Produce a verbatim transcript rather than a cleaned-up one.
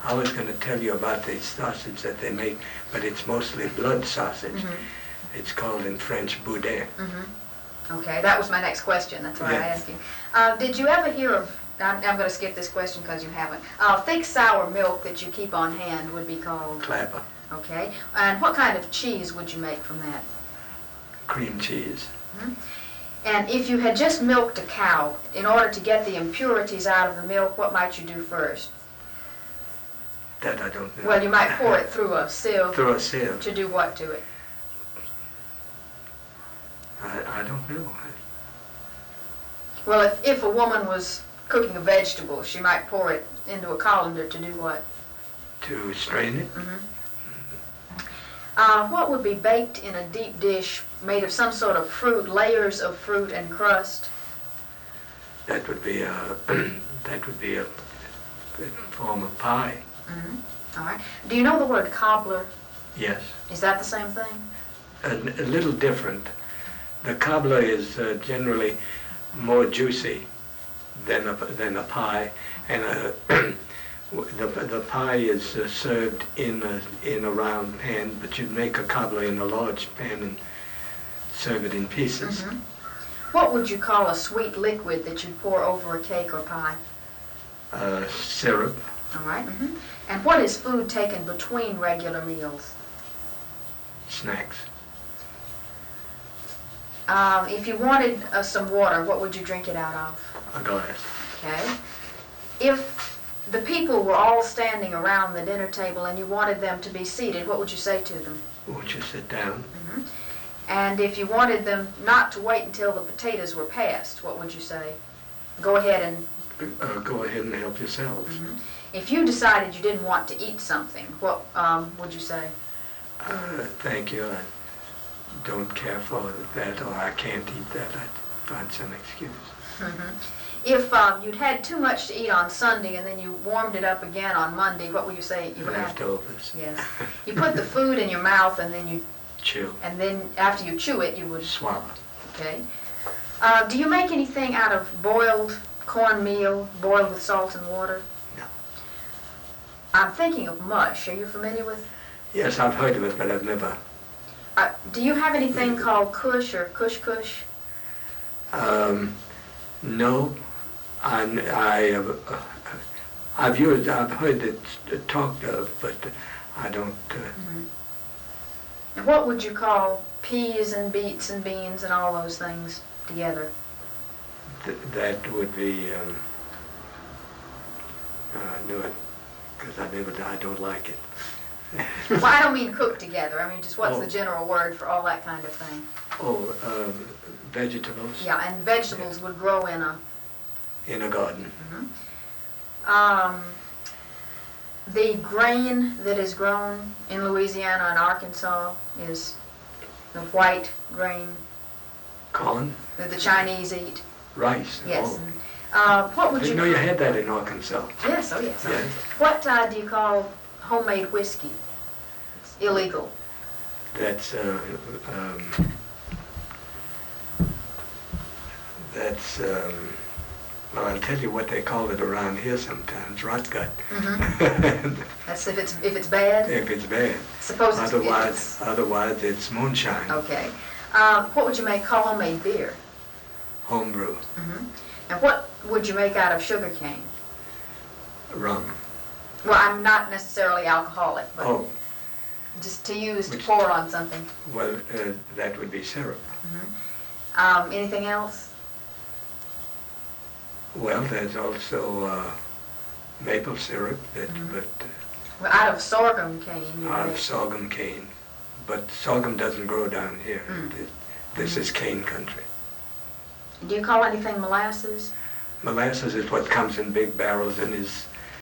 I was going to tell you about the sausage that they make, but it's mostly blood sausage. Mm-hmm. It's called in French boudin. Mm-hmm. Okay, that was my next question. That's why yeah. I asked you. Uh, did you ever hear of, I'm, I'm going to skip this question because you haven't, uh, thick sour milk that you keep on hand would be called? Clabber. Okay, and what kind of cheese would you make from that? Cream cheese. Mm-hmm. And if you had just milked a cow, in order to get the impurities out of the milk, what might you do first? That I don't know. Well, you might pour it through a sieve. Through a sieve. To do what to it? I, I don't know. Well, if, if a woman was cooking a vegetable, she might pour it into a colander to do what? To strain it? Mm-hmm. Uh, what would be baked in a deep dish made of some sort of fruit, layers of fruit and crust? That would be a, that would be a, a form of pie. Mm-hmm. All right. Do you know the word cobbler? Yes. Is that the same thing? A, a little different. The cobbler is uh, generally more juicy than a, than a pie, and a, the, the pie is uh, served in a, in a round pan, but you make a cobbler in a large pan and serve it in pieces. Mm-hmm. What would you call a sweet liquid that you pour over a cake or pie? Uh, syrup. All right. Mm-hmm. And what is food taken between regular meals? Snacks. Um, if you wanted uh, some water, what would you drink it out of? A glass. Okay. If the people were all standing around the dinner table and you wanted them to be seated, what would you say to them? Won't you sit down? Mm-hmm. And if you wanted them not to wait until the potatoes were passed, what would you say? Go ahead and... Uh, go ahead and help yourselves. Mm-hmm. If you decided you didn't want to eat something, what um, would you say? Uh, thank you. I don't care for that, or I can't eat that. I'd find some excuse. Mm-hmm. If um, you'd had too much to eat on Sunday and then you warmed it up again on Monday, what would you say? You Leftovers. Yes. You put the food in your mouth and then you... Chew. And then after you chew it, you would... Swallow. Okay. Uh, do you make anything out of boiled cornmeal, boiled with salt and water? No. I'm thinking of mush. Are you familiar with... Yes, I've heard of it, but I've never... Uh, do you have anything called kush or kush kush? Um, no. I, I, uh, I've used, I've heard it talked of, but I don't... Uh, mm-hmm. And what would you call peas and beets and beans and all those things together? Th that would be... Um, I knew it, because I never, I don't like it. Well, I don't mean cook together. I mean, just what's oh. the general word for all that kind of thing? Oh, um, vegetables? Yeah, and vegetables yeah. would grow in a... In a garden. Mm-hmm. Um, the grain that is grown in Louisiana and Arkansas is the white grain. Corn? That the Chinese eat. Rice? Yes. Oh. Uh, what would I didn't you... know you had that in Arkansas. Yes, oh yes. yes. What uh, do you call homemade whiskey? It's illegal. That's, uh, um, that's, um, well, I'll tell you what they call it around here sometimes, rot gut. Mm-hmm. That's if it's, if it's bad? If it's bad. Suppose it's... Otherwise, it's, otherwise it's moonshine. Okay. Um, what would you make call homemade beer? Homebrew. Mm-hmm. And what would you make out of sugar cane? Rum. Well, I'm not necessarily alcoholic, but oh. just to use Which, to pour on something. Well, uh, that would be syrup. Mm-hmm. Um, anything else? Well, there's also uh, maple syrup, that, Mm-hmm. but uh, Well, out of sorghum cane. you out make- of sorghum cane. But sorghum doesn't grow down here. Mm. It- This is cane country. Do you call anything molasses? Molasses is what comes in big barrels and is